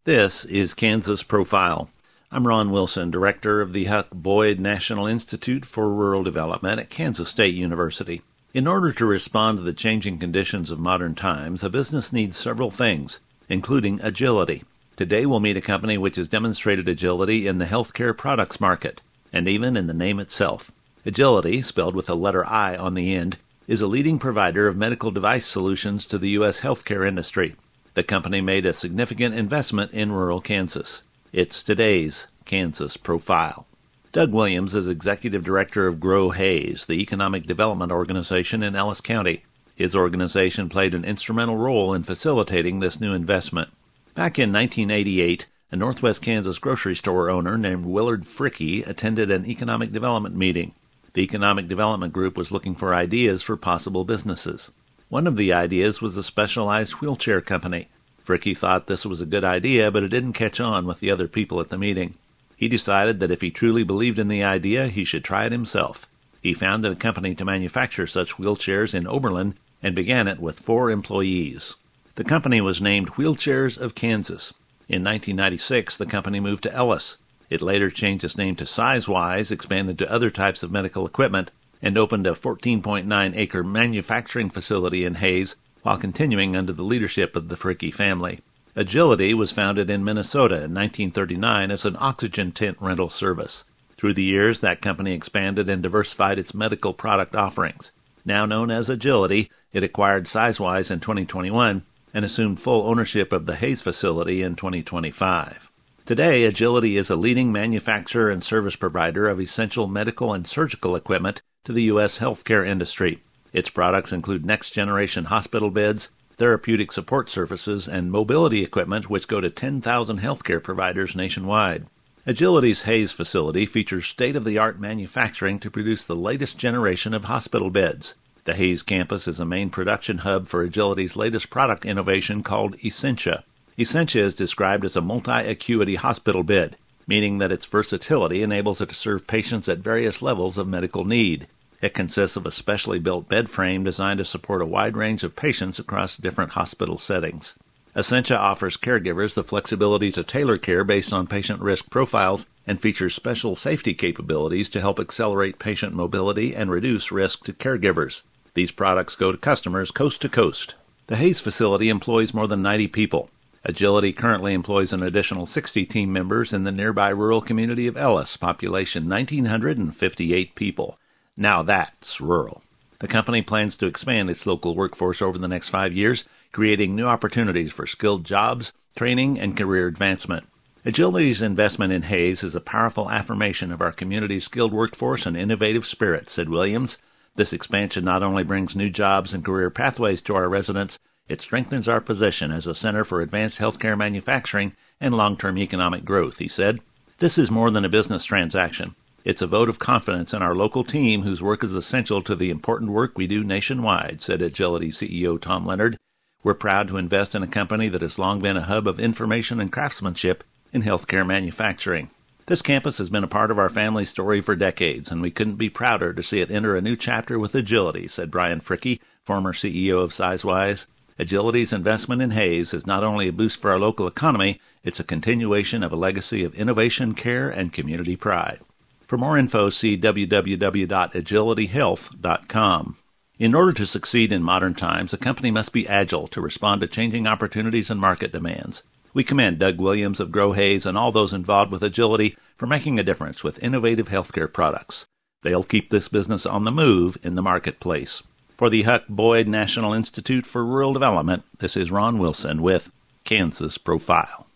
This is Kansas Profile. I'm Ron Wilson, director of the Huck Boyd National Institute for Rural Development at Kansas State University. In order to respond to the changing conditions of modern times, a business needs several things, including agility. Today we'll meet a company which has demonstrated agility in the healthcare products market, and even in the name itself. Agility, spelled with a letter I on the end, is a leading provider of medical device solutions to the U.S. healthcare industry. The company made a significant investment in rural Kansas. It's today's Kansas Profile. Doug Williams is executive director of Grow Hays, the economic development organization in Ellis County. His organization played an instrumental role in facilitating this new investment. Back in 1988, a Northwest Kansas grocery store owner named Willard Fricke attended an economic development meeting. The economic development group was looking for ideas for possible businesses. One of the ideas was a specialized wheelchair company. Fricke thought this was a good idea, but it didn't catch on with the other people at the meeting. He decided that if he truly believed in the idea, he should try it himself. He founded a company to manufacture such wheelchairs in Oberlin and began it with 4 employees. The company was named Wheelchairs of Kansas. In 1996, the company moved to Ellis. It later changed its name to Sizewise, expanded to other types of medical equipment, and opened a 14.9-acre manufacturing facility in Hays while continuing under the leadership of the Fricke family. Agility was founded in Minnesota in 1939 as an oxygen tent rental service. Through the years, that company expanded and diversified its medical product offerings. Now known as Agility, it acquired Sizewise in 2021 and assumed full ownership of the Hays facility in 2025. Today, Agility is a leading manufacturer and service provider of essential medical and surgical equipment to the U.S. healthcare industry. Its products include next-generation hospital beds, therapeutic support services, and mobility equipment which go to 10,000 healthcare providers nationwide. Agility's Hays facility features state-of-the-art manufacturing to produce the latest generation of hospital beds. The Hays campus is a main production hub for Agility's latest product innovation called Essentia. Essentia is described as a multi-acuity hospital bed, meaning that its versatility enables it to serve patients at various levels of medical need. It consists of a specially built bed frame designed to support a wide range of patients across different hospital settings. Essentia offers caregivers the flexibility to tailor care based on patient risk profiles and features special safety capabilities to help accelerate patient mobility and reduce risk to caregivers. These products go to customers coast to coast. The Hays facility employs more than 90 people. Agility currently employs an additional 60 team members in the nearby rural community of Ellis, population 1,958 people. Now that's rural. The company plans to expand its local workforce over the next 5 years, creating new opportunities for skilled jobs, training, and career advancement. Agility's investment in Hays is a powerful affirmation of our community's skilled workforce and innovative spirit, said Williams. This expansion not only brings new jobs and career pathways to our residents, it strengthens our position as a center for advanced healthcare manufacturing and long-term economic growth, he said. This is more than a business transaction. It's a vote of confidence in our local team whose work is essential to the important work we do nationwide, said Agility CEO Tom Leonard. We're proud to invest in a company that has long been a hub of information and craftsmanship in healthcare manufacturing. This campus has been a part of our family story for decades, and we couldn't be prouder to see it enter a new chapter with Agility, said Brian Fricke, former CEO of Sizewise. Agility's investment in Hays is not only a boost for our local economy, it's a continuation of a legacy of innovation, care, and community pride. For more info, see www.agilityhealth.com. In order to succeed in modern times, a company must be agile to respond to changing opportunities and market demands. We commend Doug Williams of Grow Hays and all those involved with Agility for making a difference with innovative healthcare products. They'll keep this business on the move in the marketplace. For the Huck Boyd National Institute for Rural Development, this is Ron Wilson with Kansas Profile.